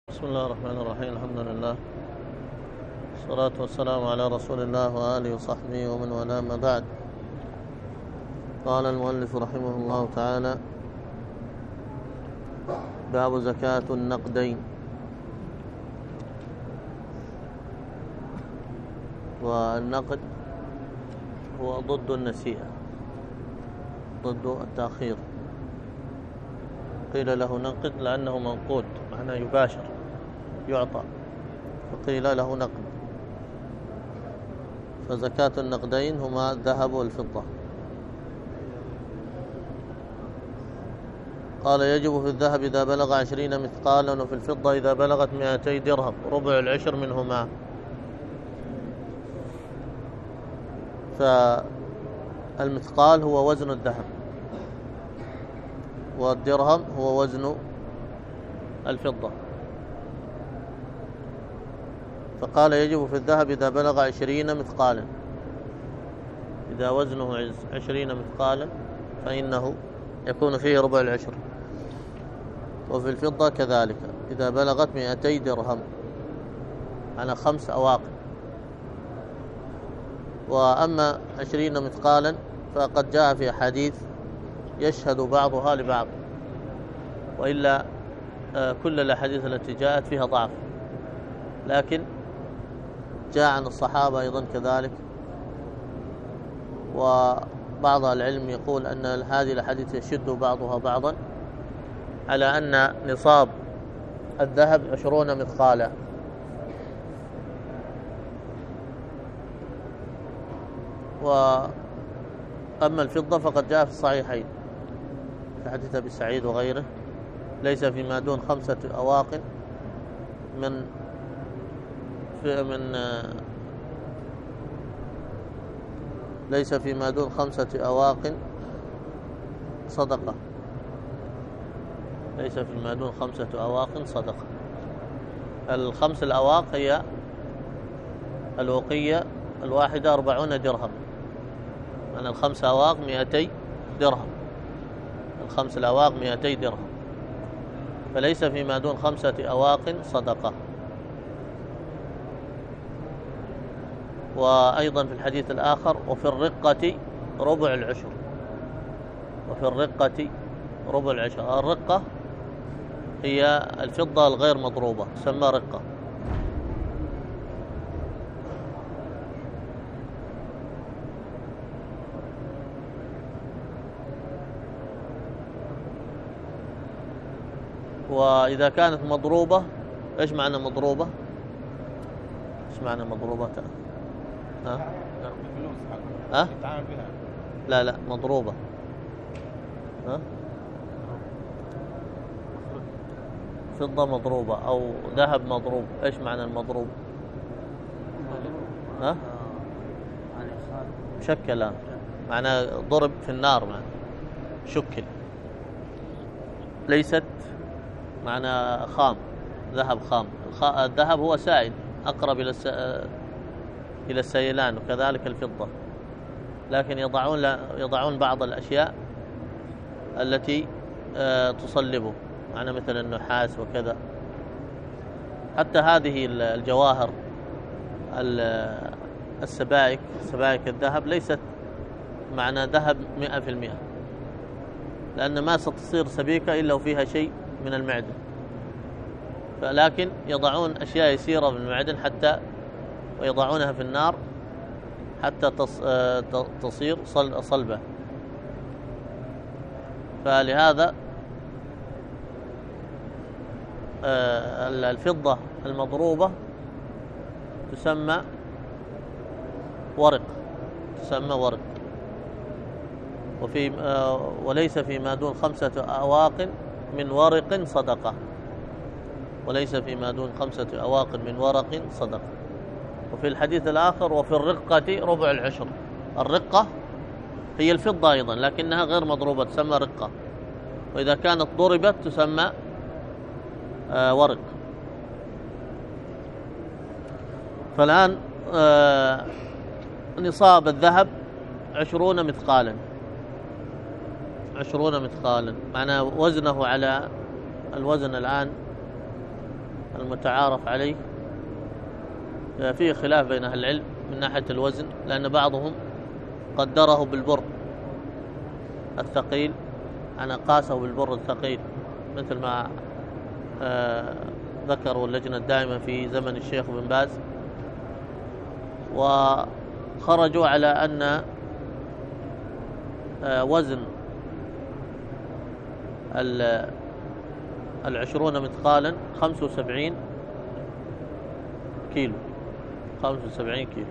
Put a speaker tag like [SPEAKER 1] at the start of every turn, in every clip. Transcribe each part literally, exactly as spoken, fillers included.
[SPEAKER 1] بسم الله الرحمن الرحيم. الحمد لله والصلاة والسلام على رسول الله وآله وصحبه ومن والاه، ما بعد. قال المؤلف رحمه الله تعالى: باب زكاة النقدين. والنقد هو ضد النسيئة، ضد التأخير. قيل له نقد لأنه منقود، معناه يباشر، يعطى، فقيل له نقد. فزكاة النقدين هما الذهب والفضة. قال: يجب في الذهب إذا بلغ عشرين مثقالا، وفي الفضة إذا بلغت مئتي درهم، ربع العشر منهما. فالمثقال هو وزن الذهب، والدرهم هو وزن الفضة. فقال: يجب في الذهب إذا بلغ عشرين مثقالا، إذا وزنه عشرين مثقالا فإنه يكون فيه ربع العشر. وفي الفضة كذلك إذا بلغت مئتي درهم، على خمس أواق. وأما عشرين مثقالا فقد جاء في حديث يشهد بعضها لبعض، وإلا كل الأحاديث التي جاءت فيها ضعف، لكن جاء عن الصحابة أيضا كذلك. وبعض العلم يقول أن هذه الأحاديث يشد بعضها بعضا على أن نصاب الذهب عشرون مثقالا. وأما الفضة فقد جاء في الصحيحين في حديث أبي سعيد وغيره: ليس فيما دون خمسة أواق من في من ليس فيما دون خمسة أواق صدقة، ليس فيما دون خمسة أواق صدقة. الخمس الأواق هي الوقية الواحدة أربعون درهم، من الخمس أواق مئتي درهم، الخمس الأواق مئتي درهم. فليس فيما دون خمسة أواق صدقة. وأيضا في الحديث الآخر: وفي الرقة ربع العشر، وفي الرقة ربع العشر. الرقة هي الفضة الغير مضروبة، تسمى رقة. وإذا كانت مضروبة، إيش معنى مضروبة؟ إيش معنى مضروبة؟ ها؟ ها؟ لا لا، مضروبة. ها؟ فضة مضروبة أو ذهب مضروب. إيش معنى المضروب؟ ها؟ مشكل، معنى ضرب في النار، معنى شكل. ليست معنى خام، ذهب خام. الذهب هو سائل، أقرب إلى إلى السيلان، وكذلك الفضة. لكن يضعون يضعون بعض الأشياء التي تصلبه، معنى مثل النحاس وكذا. حتى هذه الجواهر السبائك، سبائك الذهب، ليست معنى ذهب مئة في المئة، لأن ما ستصير سبيكة إلا وفيها شيء من المعدن. فلكن يضعون أشياء يسيرة من المعدن حتى ويضعونها في النار حتى تصير صلبة. فلهذا الفضة المضروبة تسمى ورق، تسمى ورق. وفي وليس فيما دون خمسة أواق من ورق صدقة، وليس فيما دون خمسة أواق من ورق صدقة. وفي الحديث الآخر: وفي الرقة ربع العشر. الرقة هي الفضة أيضا، لكنها غير مضروبة، تسمى رقة. وإذا كانت ضربت تسمى آه ورق. فالآن آه نصاب الذهب عشرون مثقالا، عشرون مثقالا، معنى وزنه على الوزن الآن المتعارف عليه فيه خلاف بين أهل العلم من ناحية الوزن، لأن بعضهم قدره بالبر الثقيل، أنا قاسه بالبر الثقيل مثل ما آه ذكروا اللجنة الدائمة في زمن الشيخ بن باز، وخرجوا على أن آه وزن العشرون مثقالا خمسة وسبعين كيلو، خمسة وسبعين كيلو.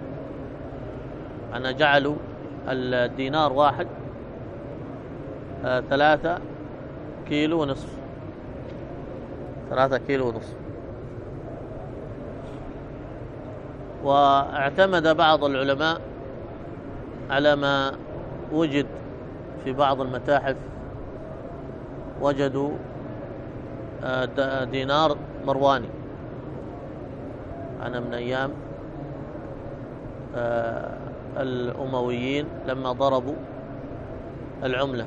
[SPEAKER 1] أنا جعلوا الدينار واحد آه ثلاثة كيلو ونصف، ثلاثة كيلو ونصف. واعتمد بعض العلماء على ما وجد في بعض المتاحف، وجدوا آه دينار مرواني أنا من أيام آه الأمويين لما ضربوا العملة،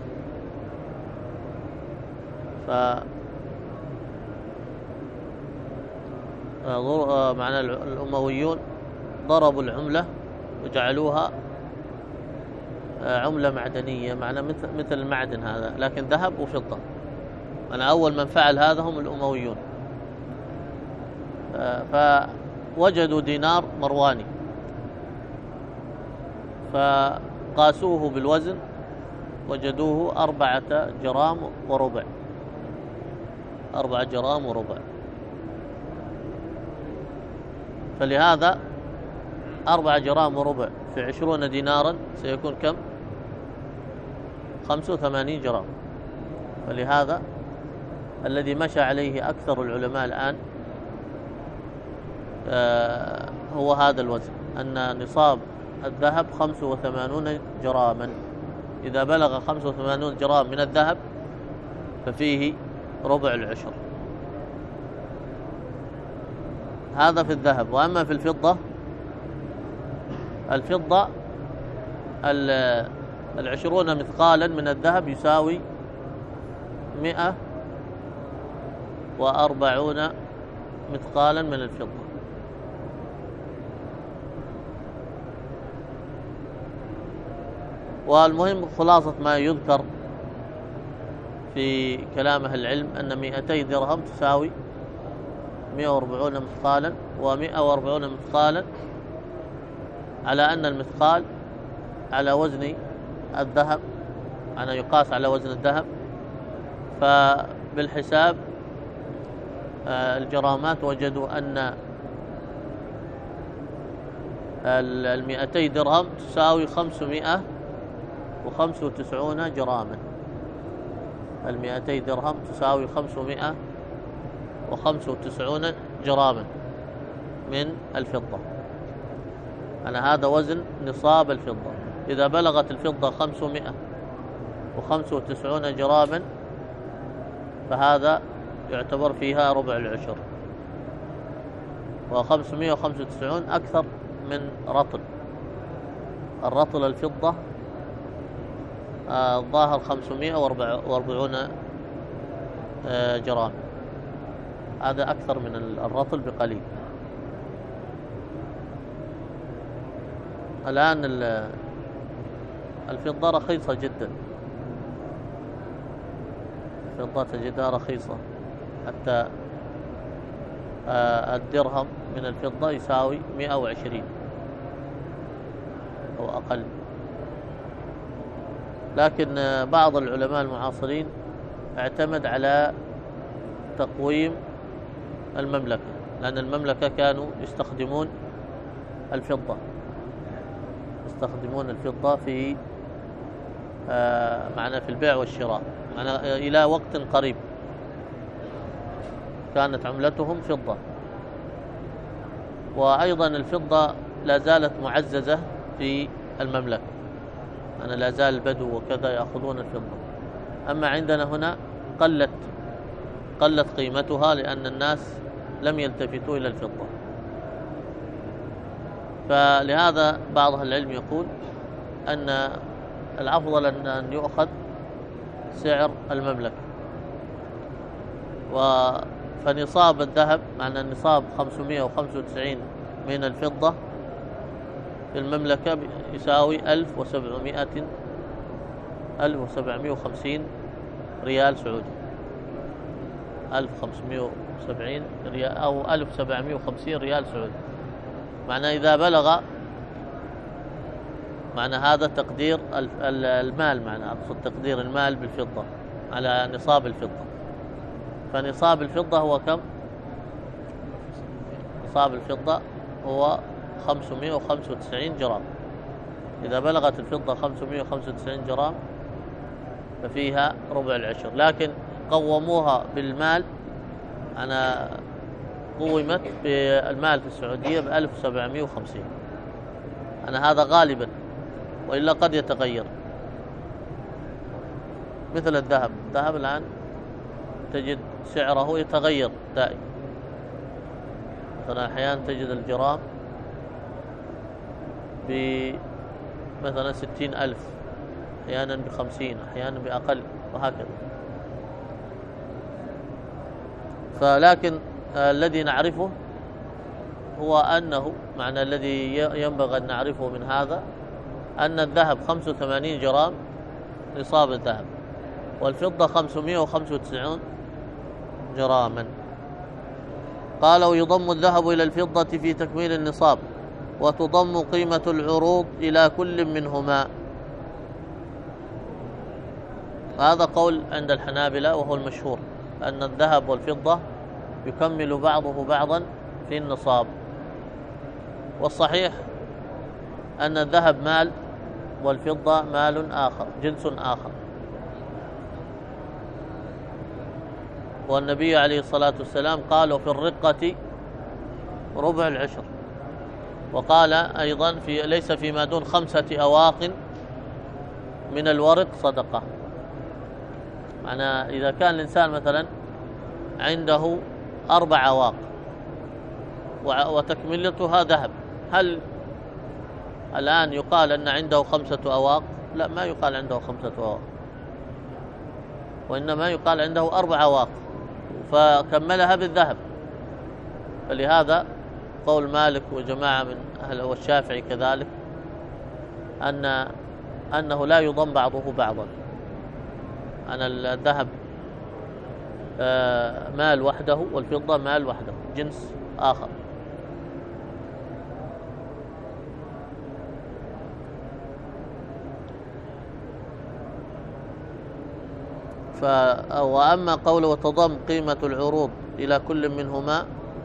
[SPEAKER 1] ف معنى الأمويون ضربوا العملة وجعلوها عملة معدنية، معنى مثل مثل المعدن هذا لكن ذهب وفضة. أنا أول من فعل هذا هم الأمويون، فوجدوا دينار مرواني فقاسوه بالوزن وجدوه أربعة جرام وربع، أربعة جرام وربع. فلهذا أربعة جرام وربع في عشرون دينارا سيكون كم؟ خمسة وثمانين جرام. فلهذا الذي مشى عليه أكثر العلماء الآن آه هو هذا الوزن، أن نصاب الذهب خمسة وثمانون جراما. إذا بلغ خمسة وثمانون جرام من الذهب ففيه ربع العشر. هذا في الذهب. وأما في الفضة، الفضة العشرون مثقالا من الذهب يساوي مئة وأربعون مثقالا من الفضة. والمهم خلاصة ما يذكر في كلام أهل العلم أن مئتي درهم تساوي مئة وأربعون مثقالا، ومئة وأربعون مثقالا على أن المثقال على وزن الذهب، أنا يقاس على وزن الذهب، فبالحساب الجرامات وجدوا أن المئتي درهم تساوي خمسمائة وخمسة وتسعون جراما. المئتي درهم تساوي خمسمائة وخمسة وتسعون جراما من الفضة. أنا هذا وزن نصاب الفضة. إذا بلغت الفضة خمسمائة وخمسة وتسعون جراما فهذا يعتبر فيها ربع العشر، وخمسمائة وخمسة وتسعون أكثر من رطل. الرطل الفضة الظاهر خمسمائة وأربعون جرام، هذا أكثر من الرطل بقليل. الآن الفضة رخيصة جدا، الفضة تجدها رخيصة، حتى الدرهم من الفضة يساوي مئة وعشرين أو أقل. لكن بعض العلماء المعاصرين اعتمد على تقويم المملكة، لأن المملكة كانوا يستخدمون الفضة يستخدمون الفضة في آه معنى في البيع والشراء، معنى إلى وقت قريب كانت عملتهم فضة. وأيضا الفضة لا زالت معززة في المملكة، أنا لا زال البدو وكذا يأخذون الفضة. أما عندنا هنا قلت قلت قيمتها لأن الناس لم يلتفتوا إلى الفضة. فلهذا بعض أهل العلم يقول أن الأفضل أن يؤخذ سعر المملكة. فنصاب الذهب معنى النصاب خمسمائة وخمسة وتسعين من الفضة في المملكة يساوي ألف وسبعمائة ألف وسبعمائة وخمسين ريال سعودي، ألف وخمسمائة وسبعين ريال أو ألف وسبعمائة وخمسين ريال سعودي. معنى إذا بلغ، معنى هذا تقدير المال، معنى أقصد تقدير المال بالفضة على نصاب الفضة. فنصاب الفضة هو كم؟ نصاب الفضة هو خمسمائة وخمسة وتسعين جرام. إذا بلغت الفضة خمسمائة وخمسة وتسعين جرام ففيها ربع العشر، لكن قوموها بالمال. أنا قومت بالمال في السعودية بألف وسبعمائة وخمسين. أنا هذا غالبا، وإلا قد يتغير. مثل الذهب، الذهب الآن تجد سعره يتغير دائما. مثلا أحيانا تجد الجرام بمثلا ستين ألف، أحيانا بخمسين، أحيانا بأقل، وهكذا. فلكن الذي نعرفه هو أنه، معنى الذي ينبغي أن نعرفه من هذا أن الذهب خمسة وثمانين جرام نصاب الذهب، والفضة خمسمائة وخمسة وتسعين جراما. قال: ويضم الذهب إلى الفضة في تكميل النصاب، وتضم قيمة العروض إلى كل منهما. هذا قول عند الحنابلة وهو المشهور، أن الذهب والفضة يكمل بعضه بعضا في النصاب. والصحيح أن الذهب مال والفضة مال آخر، جنس آخر. والنبي عليه الصلاة والسلام قال: في الرقة ربع العشر. وقال أيضا: في ليس فيما دون خمسة أواق من الورق صدقة. معنى إذا كان الإنسان مثلا عنده أربع أواق وتكملتها ذهب، هل الآن يقال أن عنده خمسة أواق؟ لا، ما يقال عنده خمسة أواق، وإنما يقال عنده أربع أواق فكملها بالذهب. فلهذا قول مالك وجماعة من أهل والشافعي كذلك أن أنه لا يضم بعضه بعضا، أن الذهب مال وحده والفضة مال وحده، جنس آخر. ف وأما قوله: وتضم قيمة العروض إلى كل منهما،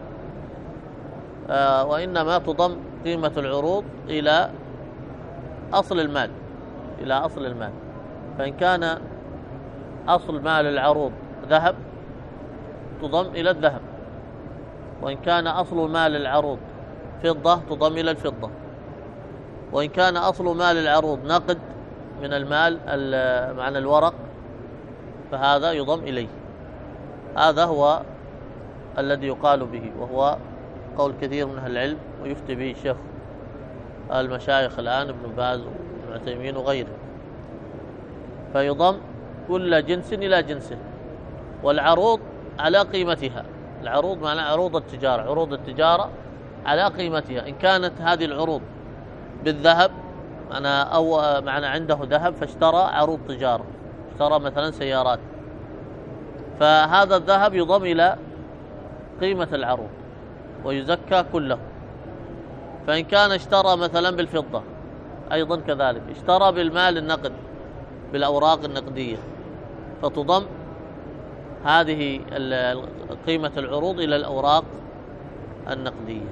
[SPEAKER 1] آه وإنما تضم قيمة العروض إلى أصل المال، إلى أصل المال. فإن كان أصل مال العروض ذهب تضم إلى الذهب، وإن كان أصل مال العروض فضة تضم إلى الفضة، وإن كان أصل مال العروض نقد من المال معنى الورق فهذا يضم إليه. هذا هو الذي يقال به، وهو قول كثير من أهل العلم، ويفتي به الشيخ المشايخ الآن ابن باز وابن عثيمين وغيره. فيضم كل جنس إلى جنسه، والعروض على قيمتها. العروض معنى عروض التجارة، عروض التجارة على قيمتها. إن كانت هذه العروض بالذهب معنى أو معنى عنده ذهب فاشترى عروض تجارة، اشترى مثلا سيارات، فهذا الذهب يضم إلى قيمة العروض ويزكى كله. فإن كان اشترى مثلا بالفضة أيضا كذلك، اشترى بالمال النقد بالأوراق النقدية، فتضم هذه قيمة العروض إلى الأوراق النقدية.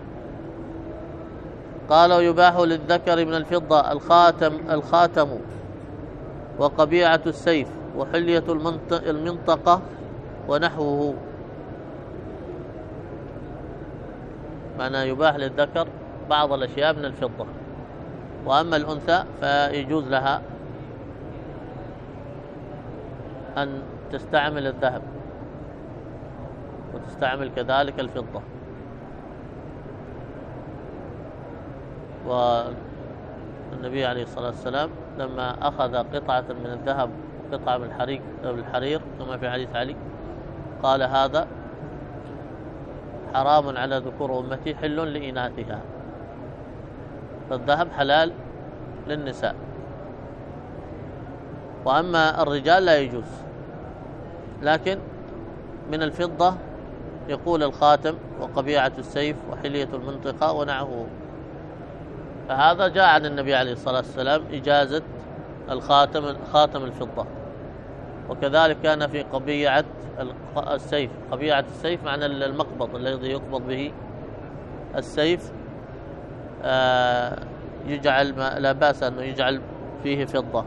[SPEAKER 1] قال: ويباح للذكر من الفضة الخاتم الخاتم وقبيعة السيف وحلية المنطقة ونحوه. معنى يباح للذكر بعض الأشياء من الفضة، وأما الأنثى فيجوز لها أن تستعمل الذهب وتستعمل كذلك الفضة. والنبي عليه الصلاة والسلام لما أخذ قطعة من الذهب وقطعة من الحرير كما في حديث علي قال: هذا حرام على ذكور أمتي حل لإناثها، فالذهب حلال للنساء، وأما الرجال لا يجوز. لكن من الفضة يقول الخاتم وقبيعة السيف وحلية المنطقة ونحوه، فهذا جاء عن النبي عليه الصلاة والسلام إجازة الخاتم خاتم الفضة. وكذلك كان في قبيعة السيف، قبيعة السيف معنى المقبض الذي يقبض به السيف، يجعل لا بأس أنه يجعل فيه فضة.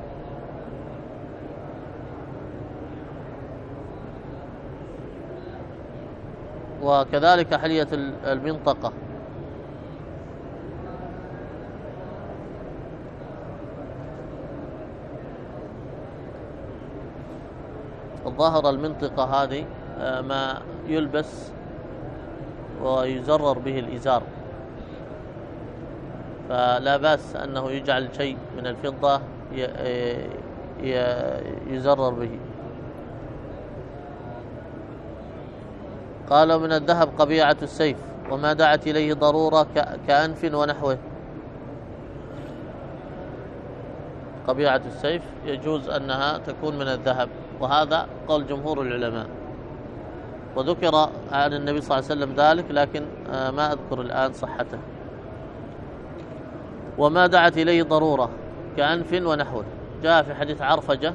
[SPEAKER 1] وكذلك حلية المنطقة، الظاهر المنطقة هذه ما يلبس ويزرر به الإزار، فلا بأس أنه يجعل شيء من الفضة يزرر به. قال من الذهب قبيعة السيف وما دعت إليه ضرورة كأنف ونحوه. قبيعة السيف يجوز أنها تكون من الذهب، وهذا قول جمهور العلماء، وذكر عن النبي صلى الله عليه وسلم ذلك، لكن ما أذكر الآن صحته. وما دعت إليه ضرورة كأنف ونحوه، جاء في حديث عرفجة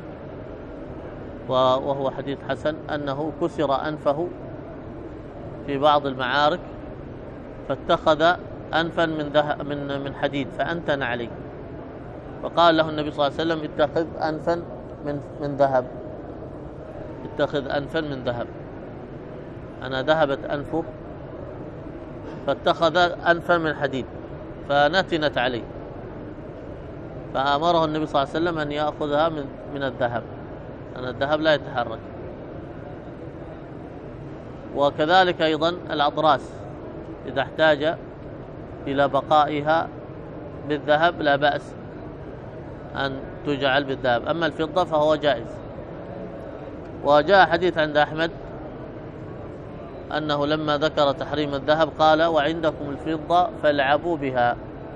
[SPEAKER 1] وهو حديث حسن أنه كسر أنفه في بعض المعارك فاتخذ أنفا من ذهب من من حديد فأنتن عليه، فقال له النبي صلى الله عليه وسلم اتخذ أنفا من من ذهب، اتخذ أنفا من ذهب. أنا ذهبت أنفه فاتخذ أنفا من حديد فنتنت عليه، فأمره النبي صلى الله عليه وسلم أن يأخذها من من الذهب، أن الذهب لا يتحرك. وكذلك أيضا الأضراس إذا احتاج إلى بقائها بالذهب لا بأس أن تجعل بالذهب، أما الفضة فهو جائز. وجاء حديث عند أحمد أنه لما ذكر تحريم الذهب قال وعندكم الفضة فالعبوا بها،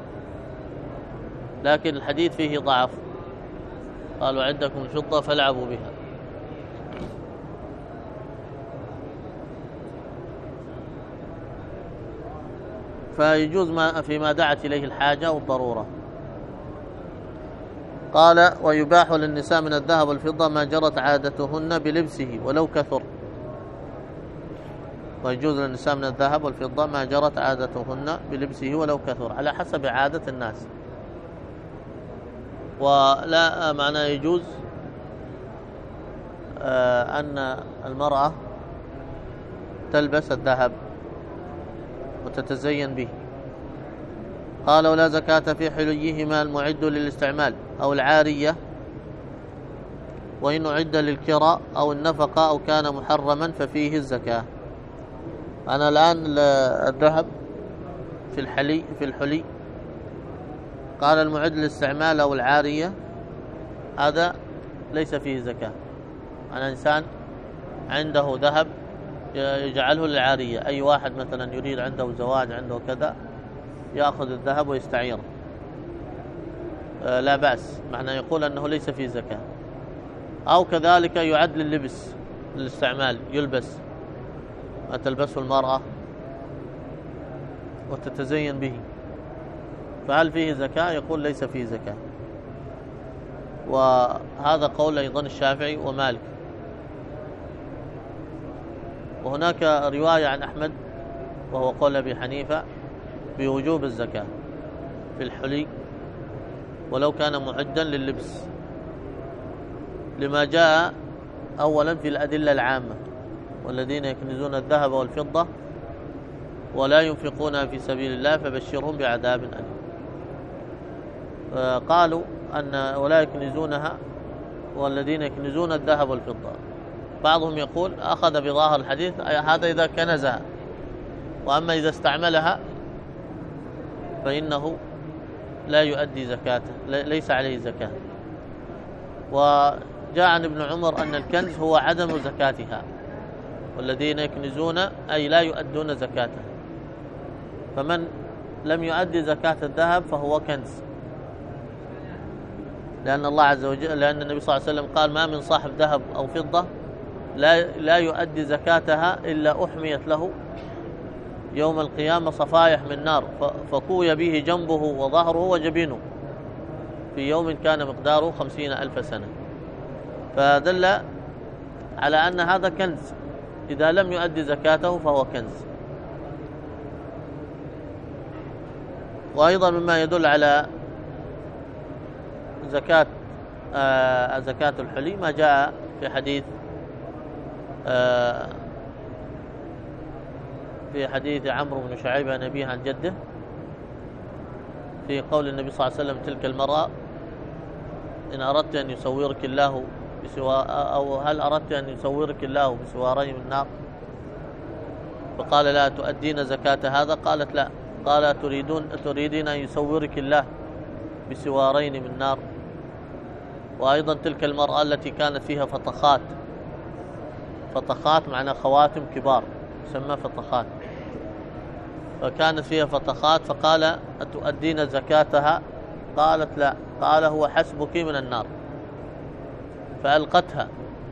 [SPEAKER 1] لكن الحديث فيه ضعف، قالوا عندكم الفضة فالعبوا بها. فيجوز ما فيما دعت إليه الحاجة والضرورة. قال ويباح للنساء من الذهب والفضة ما جرت عادتهن بلبسه ولو كثر. ويجوز للنساء من الذهب والفضة ما جرت عادتهن بلبسه ولو كثر، على حسب عادة الناس. ولا معنى يجوز أن المرأة تلبس الذهب وتتزين به. قال ولا زكاة في حليهما المعد للاستعمال أو العارية، وإن أعد للكراء أو النفقة أو كان محرما ففيه الزكاة. أنا الآن الذهب في الحلي في الحلي قال المعد للاستعمال أو العارية، هذا ليس فيه زكاة. أنا إنسان عنده ذهب يجعله للعارية، أي واحد مثلا يريد عنده زواج عنده كذا يأخذ الذهب ويستعيره، لا بأس، معنى يقول أنه ليس فيه زكاة. أو كذلك يعد لللبس للاستعمال، يلبس ما تلبسه المرأة وتتزين به، فهل فيه زكاة؟ يقول ليس فيه زكاة. وهذا قول أيضا الشافعي ومالك. وهناك رواية عن أحمد وهو قول أبي حنيفة بوجوب الزكاة في الحلي ولو كان معدا لللبس، لما جاء أولا في الأدلة العامة والذين يكنزون الذهب والفضة ولا ينفقونها في سبيل الله فبشرهم بعذاب أليم. قالوا أن ولا يكنزونها والذين يكنزون الذهب والفضة، بعضهم يقول أخذ بظاهر الحديث هذا إذا كنزها، وأما إذا استعملها فإنه لا يؤدي زكاته، ليس عليه زكاة. وجاء عن ابن عمر أن الكنز هو عدم زكاتها، والذين يكنزون أي لا يؤدون زكاته. فمن لم يؤدي زكاة الذهب فهو كنز، لأن الله عز وجل لأن النبي صلى الله عليه وسلم قال: ما من صاحب ذهب أو فضة لا لا يؤدي زكاتها إلا أحميت له يوم القيامة صفائح من نار، فكوي به جنبه وظهره وجبينه في يوم كان مقداره خمسين ألف سنة. فدل على أن هذا كنز، إذا لم يؤدي زكاته فهو كنز. وأيضا مما يدل على زكاة آه زكاة الحلي ما جاء في حديث آه في حديث عمرو بن شعيب عن أبيه عن جده في قول النبي صلى الله عليه وسلم: تلك المرأة إن أردت أن يسورك الله بسوا أو هل أردت أن يسورك الله بسوارين من النار؟ فقال: لا تؤدين زكاة هذا؟ قالت: لا. قال: تريدون تريدين أن يسورك الله بسوارين من نار؟ وأيضا تلك المرأة التي كانت فيها فطخات، فطخات معنى خواتم كبار تسمى فطخات، فكانت فيها فطخات، فقال: أتؤدين زكاتها؟ قالت: لا. قال: هو حسبك من النار، فألقتها.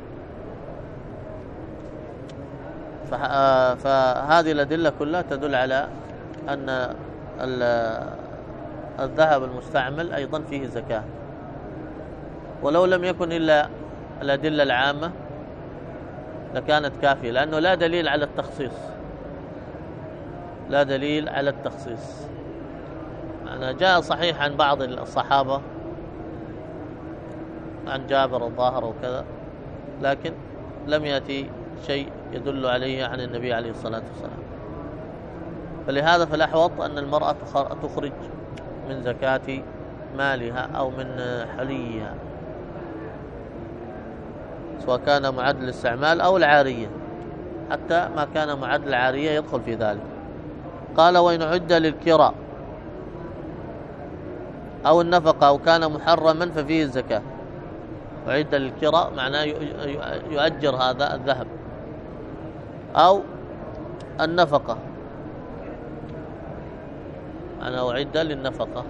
[SPEAKER 1] فهذه الأدلة كلها تدل على أن الذهب المستعمل أيضا فيه زكاة، ولو لم يكن إلا الأدلة العامة لكانت كافية، لأنه لا دليل على التخصيص، لا دليل على التخصيص. يعني جاء صحيح عن بعض الصحابة، عن جابر الظاهر وكذا، لكن لم يأتي شيء يدل عليه عن النبي عليه الصلاة والسلام. فلهذا فالأحوط أن المرأة تخرج من زكاة مالها أو من حليها، سواء كان معد للاستعمال أو العارية، حتى ما كان معد العارية يدخل في ذلك. قال: وإن عد للكراء أو النفقة أو كان محرما ففيه الزكاة. وعد للكراء معناه يؤجر هذا الذهب، أو النفقة أنا أعد للنفقة،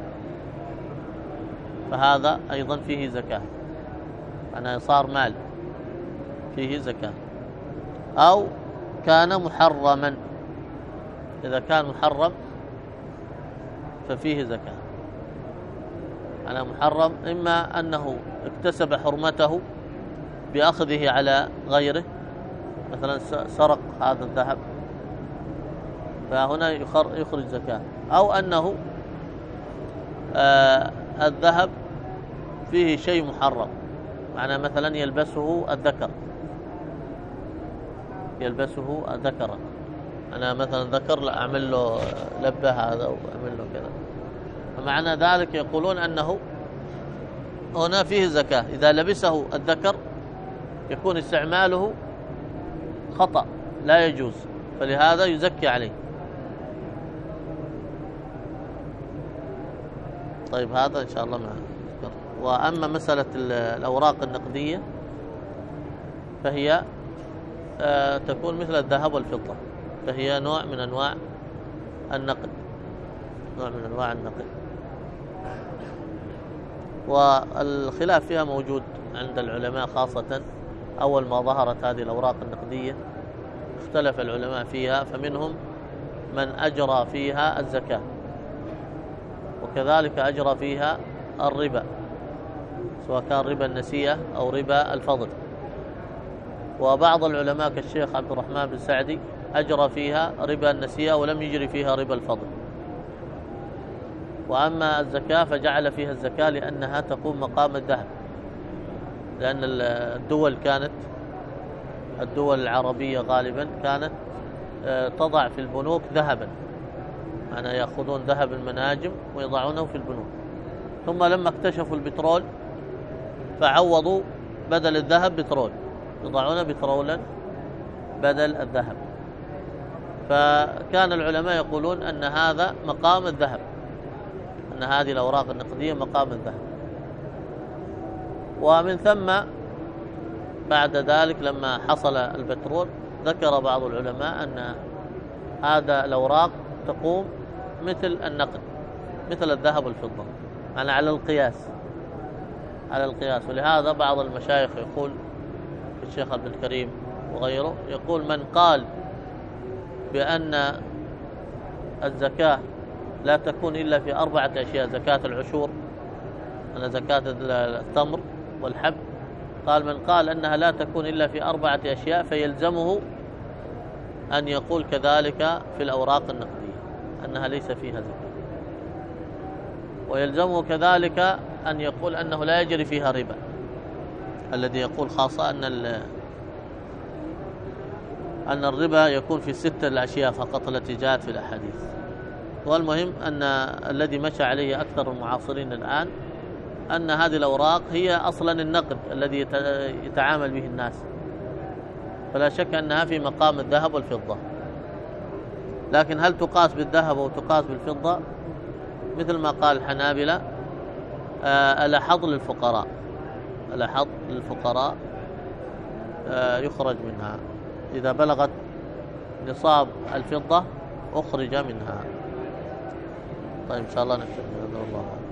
[SPEAKER 1] فهذا أيضا فيه زكاة، أنا صار مال فيه زكاة. أو كان محرما، إذا كان محرم ففيه زكاة. أنا محرم إما أنه اكتسب حرمته بأخذه على غيره، مثلا سرق هذا الذهب فهنا يخرج زكاة، أو أنه آه الذهب فيه شيء محرم، معنى مثلا يلبسه الذكر، يلبسه ذكرا، أنا مثلا ذكر لا أعمل له لبه هذا وأعمل له كذا، فمعنى ذلك يقولون أنه هنا فيه زكاة. إذا لبسه الذكر يكون استعماله خطأ لا يجوز، فلهذا يزكي عليه. طيب هذا إن شاء الله معنا. وأما مسألة الأوراق النقدية فهي آه تكون مثل الذهب والفضة، فهي نوع من أنواع النقد، نوع من أنواع النقد. والخلاف فيها موجود عند العلماء، خاصة أول ما ظهرت هذه الأوراق النقدية اختلف العلماء فيها، فمنهم من أجرى فيها الزكاة، وكذلك أجرى فيها الربا، سواء كان ربا النسيئة أو ربا الفضل. وبعض العلماء كالشيخ عبد الرحمن بن سعدي أجرى فيها ربا النسيئة ولم يجري فيها ربا الفضل. وأما الزكاة فجعل فيها الزكاة لأنها تقوم مقام الذهب، لأن الدول كانت الدول العربية غالبا كانت تضع في البنوك ذهبا، يعني يأخذون ذهب المناجم ويضعونه في البنوك، ثم لما اكتشفوا البترول فعوضوا بدل الذهب بترول، يضعون بترولا بدل الذهب. فكان العلماء يقولون أن هذا مقام الذهب، أن هذه الأوراق النقدية مقام الذهب. ومن ثم بعد ذلك لما حصل البترول ذكر بعض العلماء أن هذا الأوراق تقوم مثل النقد، مثل الذهب والفضة، يعني على القياس، على القياس. ولهذا بعض المشايخ يقول، الشيخ عبد الكريم وغيره، يقول من قال بأن الزكاة لا تكون إلا في أربعة أشياء: زكاة العشور، أن زكاة التمر والحب، قال من قال أنها لا تكون إلا في أربعة أشياء فيلزمه أن يقول كذلك في الأوراق النقدية أنها ليس فيها زكاة، ويلزمه كذلك أن يقول أنه لا يجري فيها ربا، الذي يقول خاصة أن أن الربا يكون في ستة الأشياء فقط التي جاءت في الأحاديث. والمهم أن الذي مشى عليه أكثر المعاصرين الآن أن هذه الأوراق هي أصلا النقد الذي يتعامل به الناس، فلا شك أنها في مقام الذهب والفضة. لكن هل تقاس بالذهب أو تقاس بالفضة؟ مثل ما قال الحنابلة، الأحظ للفقراء، الأحظ للفقراء يخرج منها، إذا بلغت نصاب الفضة أخرج منها. طيب إن شاء الله نكتب هذا والله.